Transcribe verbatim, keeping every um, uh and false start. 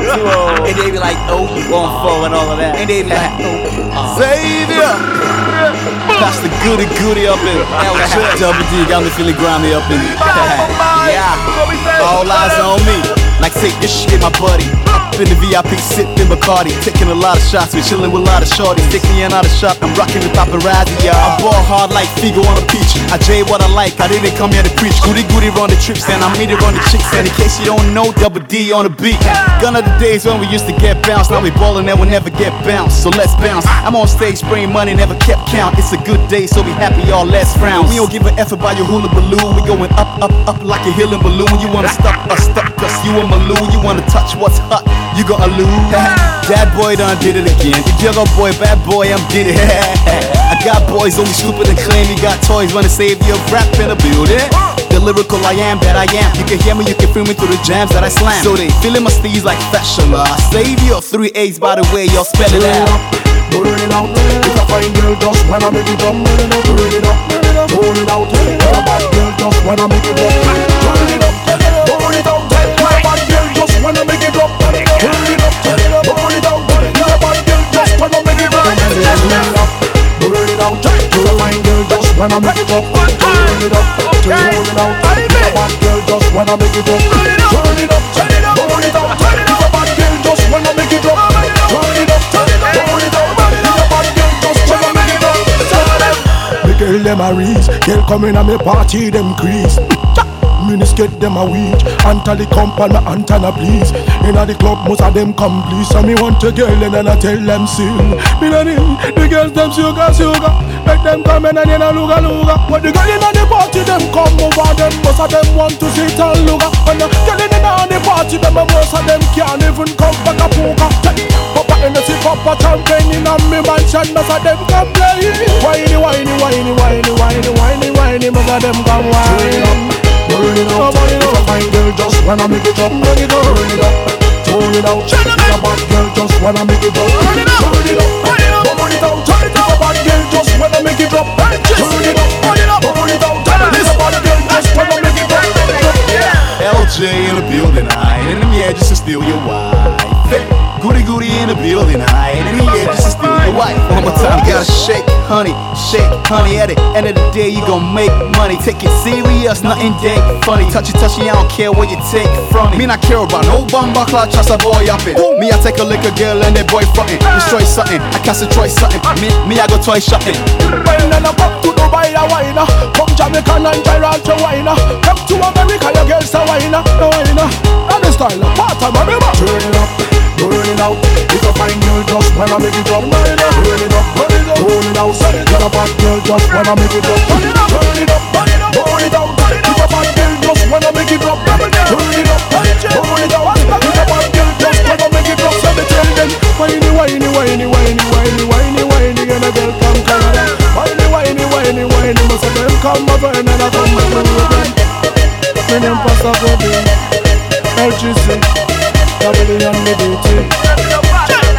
too old. And they be like, oh, one four and all of that. And they be like, oh, Xavier. That's the goody goody up in Double D got me feeling grimy up in yeah. All eyes on me. Like take this shit, my buddy. Up in the V I P, sipping Bacardi, taking a lot of shots, we chilling with a lot of shorties. Take me in out of shop, I'm rocking with paparazzi, y'all. I ball hard like Figo on a peach. I J what I like, I didn't come here to preach. Goody goody run the trips, and I made it run the chicks. And in case you don't know, Double D on the beat. Gone are the days when we used to get bounced. Now we ballin' and we'll never get bounced. So let's bounce. I'm on stage, spraying money, never kept count. It's a good day, so be happy, y'all. Let's frown. We don't give a F about your hula balloon. We going up, up, up like a healing balloon. You wanna stop us, stuck us, you a Malou. You wanna touch what's hot, you gonna lose. That boy done did it again. The young boy, bad boy, I'm did it. I got boys only stupid and claim you got toys. Wanna save your rap in the building. The lyrical I am, that I am. You can hear me, you can feel me through the jams that I slam. So they feeling my steez like fashion. I save your three A's by the way, y'all spell it out. Burn it out. If I find girl just when I make it up, burn it up, burn it up, burn it out. If a bad girl just when I make it up, burn it up, burn it out. If a bad girl just when I make it up, burn it up, burn it out. If a bad girl just when I make it up, burn it up, burn it out. If a fine girl just when I make it up, burn it up, turn it out. If a bad girl just when I make it up, turn it up, burn it out. If a bad girl just when I make it up, turn it up, burn it out. Girl, them a reach. Girl come in a me party, them crease. Miniskirt, them a weak. Antal the company, Antana please. Inna the club, most of them come please. So me want a girl and then I tell them sing. Me no need the girls, them sugar, sugar. Make them come in and then a luga, luga. When the girl inna the party, them come over them. Most of them want to sit and luga. When the girl inna the party, them most of them can't even come back a poker. Papa in the sea, Papa champagne inna me mansion. Most of them come play. Whiny, whiny, whiny, whiny, whiny, whiny, whiny. Most of them come whiny. Burn it out. If a fine girl just wanna make it up, burn it up, burn it up, turn it out. If a bad girl just wanna make it up, burn it up, burn it up, burn it up, burn it out. If a bad girl just wanna make it up, burn it up, burn it up, burn it up, burn it out. If a bad girl just wanna make it up. L J in the building, I and them yeah just to steal your wife. Goody goody in the building, I and them yeah just to steal your wife. One more time, you gotta shake, honey, shake, honey. At the end of the day, you gon' make money. Take it serious, nothing dead funny. Touchy touchy, I don't care what you take from me. Me not care about no bumba clock, trust a boy up it. Me I take a liquor girl and that boy frontin'. Destroy something, I can't destroy something. Me, me I go toy shopping. Wine and a pop to Dubai a wine. Come Jamaica and Gibraltar wine. Come to America, your girls a wine. No wine. And the style of part of my turn it up. Burn it out. If a fine girl just wanna make it up, burn it up, burn it up, burn it up, burn it out. If a bad girl just wanna make it up, burn it up, burn it up, burn it up, burn it out. If a bad girl just wanna make it up, burn it up, burn it up, burn it out. If a bad girl just wanna make it up, so me tell them, whiny, whiny, whiny, whiny, whiny, whiny, whiny, and a girl come come. Whiny, whiny, whiny, whiny, most of them come over and I come over again. Me name Pastor Gobi, L G C. Double on the duty.